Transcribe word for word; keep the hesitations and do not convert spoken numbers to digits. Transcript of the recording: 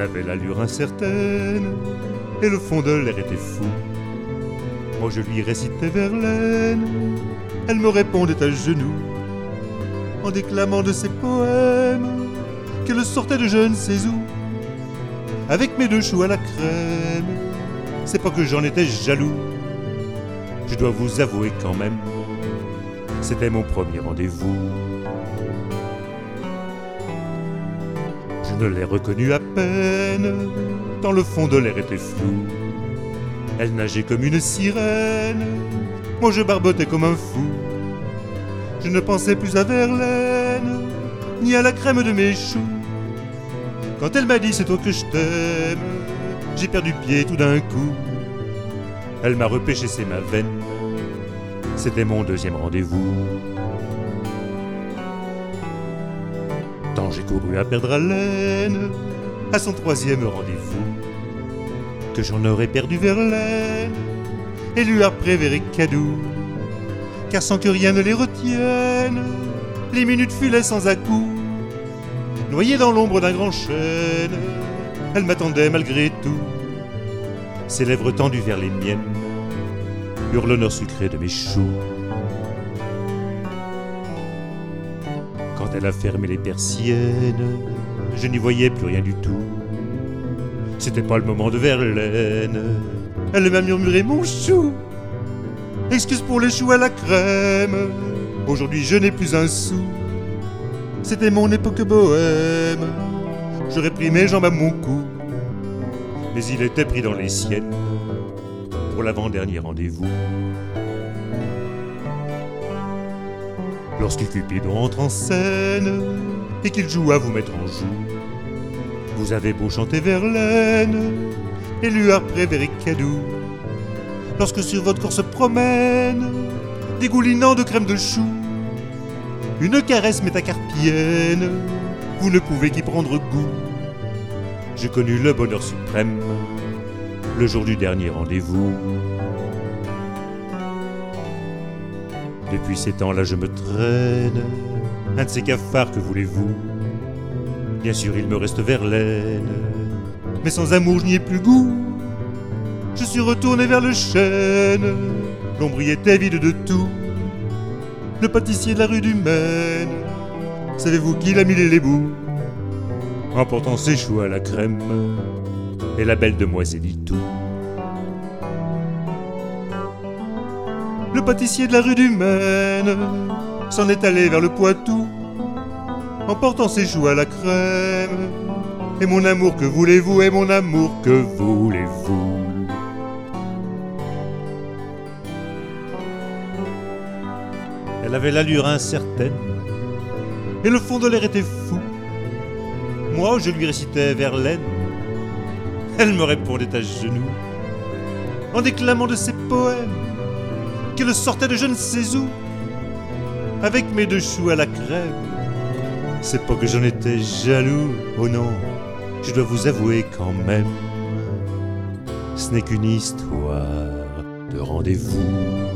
avait l'allure incertaine, et le fond de l'air était fou. Moi je lui récitais Verlaine, elle me répondait à genoux, en déclamant de ses poèmes, qu'elle sortait de je ne sais où, avec mes deux choux à la crème. C'est pas que j'en étais jaloux, je dois vous avouer quand même, c'était mon premier rendez-vous. Je ne l'ai reconnue à peine, tant le fond de l'air était flou. Elle nageait comme une sirène, moi je barbotais comme un fou. Je ne pensais plus à Verlaine, ni à la crème de mes choux. Quand elle m'a dit c'est toi que je t'aime, j'ai perdu pied tout d'un coup. Elle m'a repêché ses ma veine, c'était mon deuxième rendez-vous. Tant j'ai couru à perdre haleine, à son troisième rendez-vous, que j'en aurais perdu Verlaine, et lui après Vericadou. Car sans que rien ne les retienne, les minutes filaient sans à-coup. Noyée dans l'ombre d'un grand chêne, elle m'attendait malgré tout. Ses lèvres tendues vers les miennes eurent l'honneur sucré de mes choux. Quand elle a fermé les persiennes, je n'y voyais plus rien du tout. C'était pas le moment de Verlaine, elle m'a murmuré mon chou. Excuse pour les choux à la crème, aujourd'hui je n'ai plus un sou. C'était mon époque bohème, j'aurais pris mes jambes à mon cou, mais il était pris dans les siennes pour l'avant-dernier rendez-vous. Lorsque Cupidon entre en scène et qu'il joue à vous mettre en joue, vous avez beau chanter Verlaine et lui après Vericadou. Lorsque sur votre corps se promène, dégoulinant de crème de chou, une caresse métacarpienne, vous ne pouvez qu'y prendre goût. J'ai connu le bonheur suprême le jour du dernier rendez-vous. Depuis ces temps-là je me traîne, un de ces cafards que voulez-vous. Bien sûr il me reste Verlaine, mais sans amour je n'y ai plus goût. Je suis retourné vers le chêne, l'ombre y était vide de tout. Le pâtissier de la rue du Maine, savez-vous qui l'a mis les bouts, en portant ses choux à la crème et la belle demoiselle y tout. Le pâtissier de la rue du Maine s'en est allé vers le Poitou, en portant ses choux à la crème. Et mon amour que voulez-vous, et mon amour que voulez-vous. Elle avait l'allure incertaine, et le fond de l'air était fou. Moi, je lui récitais Verlaine, elle me répondait à genoux, en déclamant de ses poèmes, qu'elle sortait de je ne sais où, avec mes deux choux à la crème. C'est pas que j'en étais jaloux, oh non, je dois vous avouer quand même, ce n'est qu'une histoire de rendez-vous.